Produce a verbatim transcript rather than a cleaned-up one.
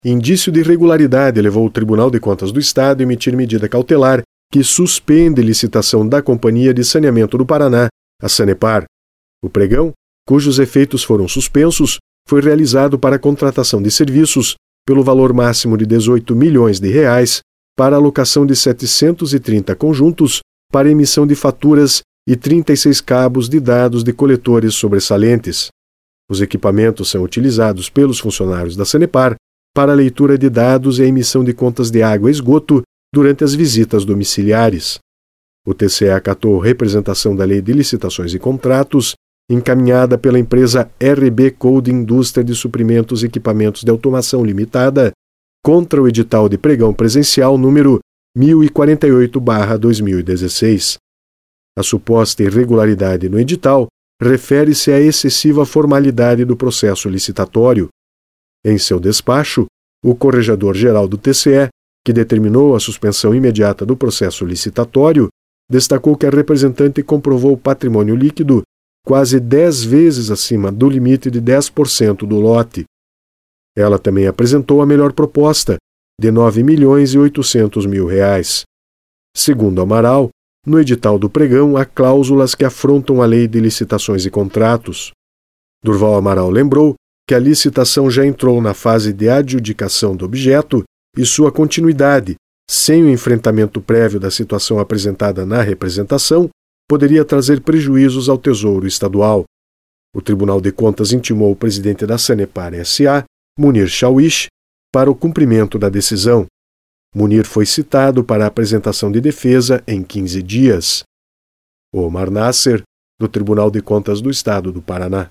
indício de irregularidade levou o Tribunal de Contas do Estado a emitir medida cautelar que suspende licitação da Companhia de Saneamento do Paraná, a Sanepar. O pregão, cujos efeitos foram suspensos, foi realizado para a contratação de serviços pelo valor máximo de dezoito milhões de reais para a alocação de setecentos e trinta conjuntos para emissão de faturas e trinta e seis cabos de dados de coletores sobressalentes. Os equipamentos são utilizados pelos funcionários da Sanepar para a leitura de dados e a emissão de contas de água e esgoto durante as visitas domiciliares. O T C E acatou representação da Lei de Licitações e Contratos, encaminhada pela empresa R B Code Indústria de Suprimentos e Equipamentos de Automação Limitada, contra o edital de pregão presencial número mil e quarenta e oito barra dois mil e dezesseis. A suposta irregularidade no edital refere-se à excessiva formalidade do processo licitatório. Em seu despacho, o Corregedor-Geral do T C E, que determinou a suspensão imediata do processo licitatório, destacou que a representante comprovou patrimônio líquido quase dez vezes acima do limite de dez por cento do lote. Ela também apresentou a melhor proposta, de nove milhões e oitocentos mil reais. Segundo Amaral, no edital do pregão há cláusulas que afrontam a Lei de Licitações e Contratos. Durval Amaral lembrou que a licitação já entrou na fase de adjudicação do objeto e sua continuidade, sem o enfrentamento prévio da situação apresentada na representação, poderia trazer prejuízos ao Tesouro Estadual. O Tribunal de Contas intimou o presidente da Sanepar S A, Munir Shawish, para o cumprimento da decisão. Munir foi citado para a apresentação de defesa em quinze dias. Omar Nasser, do Tribunal de Contas do Estado do Paraná.